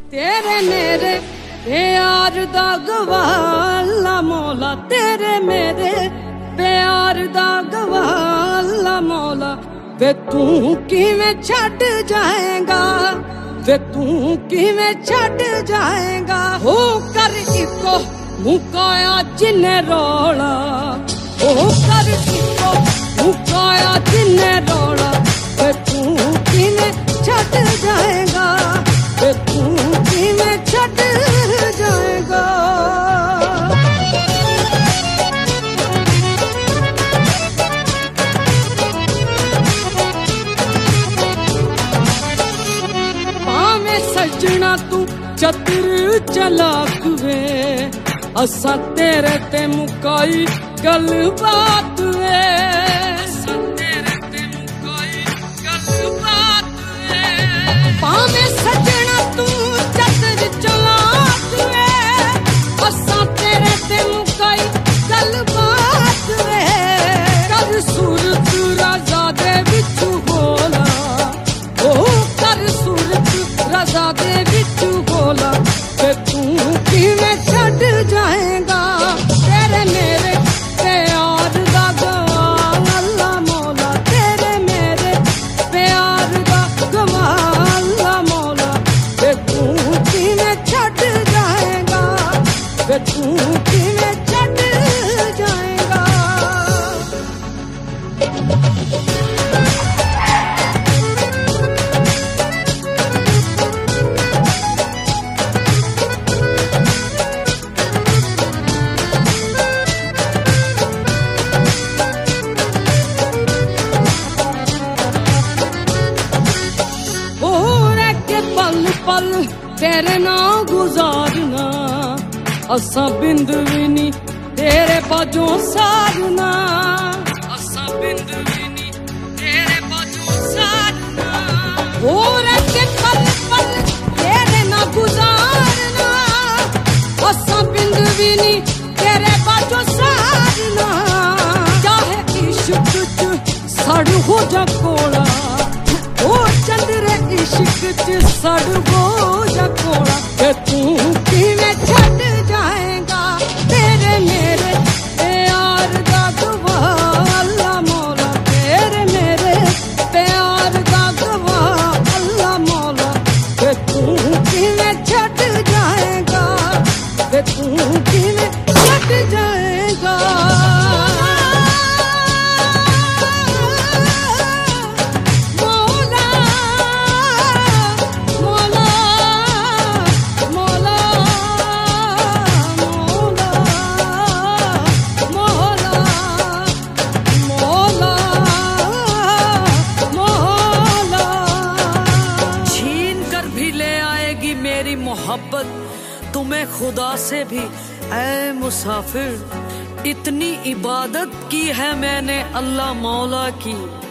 तेरे मेरे प्यार दा गवाला मौला, तेरे मेरे प्यार दा गवाला मौला। वे तू किवें छड्ड जाएगा, वे तू किवें छड्ड जाएगा। हो कर इको मुकाया जिन्ने रोला, हो कर इको मुकाया जिन्ने रोला। वे तू किवें छड्ड जाएगा, वे तू किवें छड्ड जाएगा। पावें सजना तू चतुर चलाक वे, असा तेरे ते मुकाई गल बात वे। पावें सजना तू चतुर चलाक वे, असा तेरे ते मुकाई गल बात वे। कर सूरत रज़ा दे विचू बोला, ओ कर सूरत रज़ा दे विचू बोला। ते तू किवें छड्ड जाएगा, तेरे मेरे प्यार दा गवाला मौला। तेरे मेरे प्यार दा गवाला मौला। ते तू किवें छड्ड जाएगा, ते तू किवें छड्ड जाएगा। पल तेरे ना गुजारना, असा बिंद भी नी तेरे बाजों सारना। असा बिंद भी नी तेरे बाजों सारना। हो रखे पल पल तेरे ना गुजारना, असा बिंद भी नी तेरे बाजों सारना। चाहे इश्क च सड़ हो जा कोला, ओ चंद्रे इश्क च सड़ हो जा कोला। ते तू किवें छड्ड जाएगा, तेरे मेरे प्यार दा गवाला मौला। तेरे मेरे प्यार दा गवाला मौला। ते तू किवें छड्ड जाएगा, ते तू किवें छड्ड जाएगा। मेरी मोहब्बत तुम्हें खुदा से भी ऐ मुसाफिर। इतनी इबादत की है मैंने अल्लाह मौला की।